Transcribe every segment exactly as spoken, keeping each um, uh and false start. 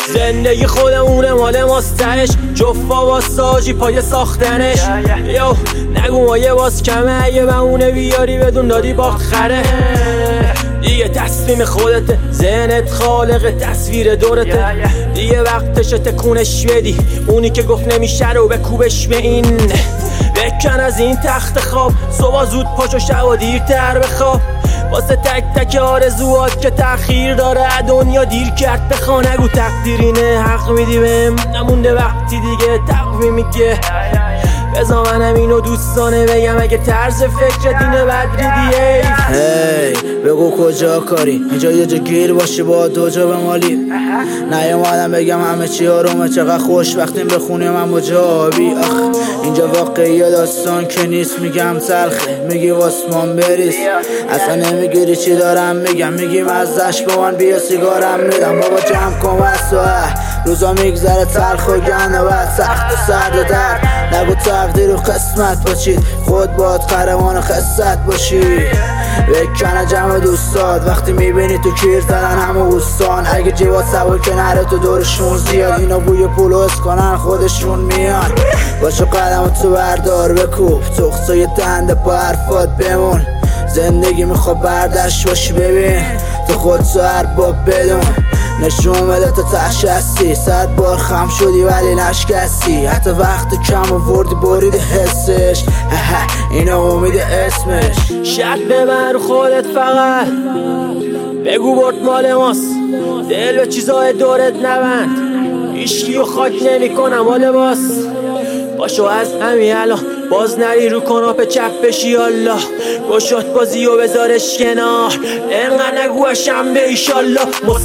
زندگی خودمونه مال ماست تهش، جفا واساجی پای ساختنش. یو نگو ما یه باز کمه، اگه بمونه بیاری بدون دادی باخت خره. دیگه تصمیم خودته، ذهنت خالق تصویر دورته. دیگه وقتش تکونش بدی، اونی که گفت نمیشه رو بکوبش به این. بکن از این تخت خواب، صبح زود پاشو شب دیرتر بخواب. واسه تک تک آرزوات که تأخیر داره دنیا دیر کرد بخوا. نگو تقدیرینه حق میدی بهم، نمونده وقتی دیگه تقویمی که. بذار منم اینو دوستانه بگم، اگه طرز فکر دینه بدری دیه. هی بگو کجا کاری، اینجا یه جا گیر باشی با دو جا به مالی. نیومدم بگم همه چی آرومه، چقدر خوش وقتیم بخونیم من با جابی. آخ اینجا واقعی داستان که نیست، میگم تلخه میگی واسمان بریز. اصلا نمیگیری چی دارم میگم، میگیم ازش با من بیا سیگارم میدم. بابا جمع کن واسه روزا میگذره تلخ و گنه و سخت و سرد و درد. نگو تقدیر و قسمت باشید، خود باد قهرمان خست باشی. بکنه جمع دوستات وقتی میبینی تو کیر زدن همه اوستان. اگه جیبات سبکه نره تو دورشون زیاد، اینا بوی پولو اس کنن خودشون میان. باشو قدم تو بردار بکوب، تخصای دنده با حرفات بمون. زندگی میخواد برداشت باشی، ببین تو خود تو هر باب بدون. نشون بده تو تش هستی، صد بار خم شدی ولی نشکستی. حتی وقت کم آوردی برید حسش، اینو امید اسمش. شک ببر رو خودت فقط، بگو برد مال ماست. دل به چیزای دورت نبند، ایشکی و خاک نمی کنم مال باس. باشو از همین الان باز نری رو کناپ چپ بشی. الله گشات بازی و بذارش کنار، انقدر نگو شنبه ایشالله.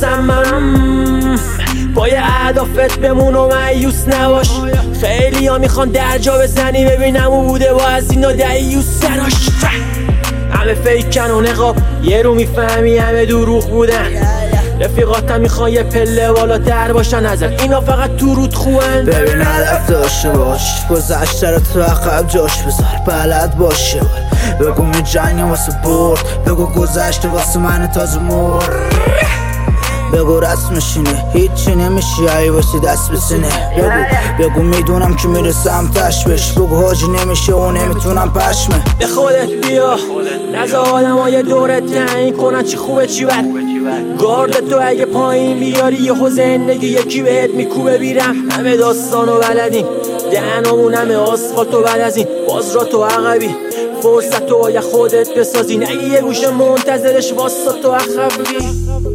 مصمم پای اهدافت بمون و مایوس نباش. خیلی ها میخوان درجا بزنی، ببینم او بوده با از اینا دیوس سراش. همه فیکن و نقاب، یه رو میفهمی همه دروغ بودن. رفیقاتم میخوان یه پله بالاتر باشن ازت، اینا فقط تو رود خوبن. ببین هدف داشته باش، گذشته رو تو عقب جاش بذار، بلد باشه بگو می جنگم واسه برد. بگو گذشته واسه من تازه مرد. بگو رسمشینه هیچی نمیشی ای واسه دست بسینه. بگو بگو میدونم که میرسم تش بش. بگو حاجی نمیشه و نمیتونم پشمه. به خودت بیا، نزا آدم های دورت تعیین کنن چی خوبه چی بد. گارد تو اگه پایین بیاری یهو زندگی یکی بهت میکوبه بیرم. همه داستانو بلدیم، دهنمون همه آسفالت و بعد از این باز را تو عقبی. فرصت تو باید خودت بسازی، نگی یه گوشه منتظرش واسه تو عقبی.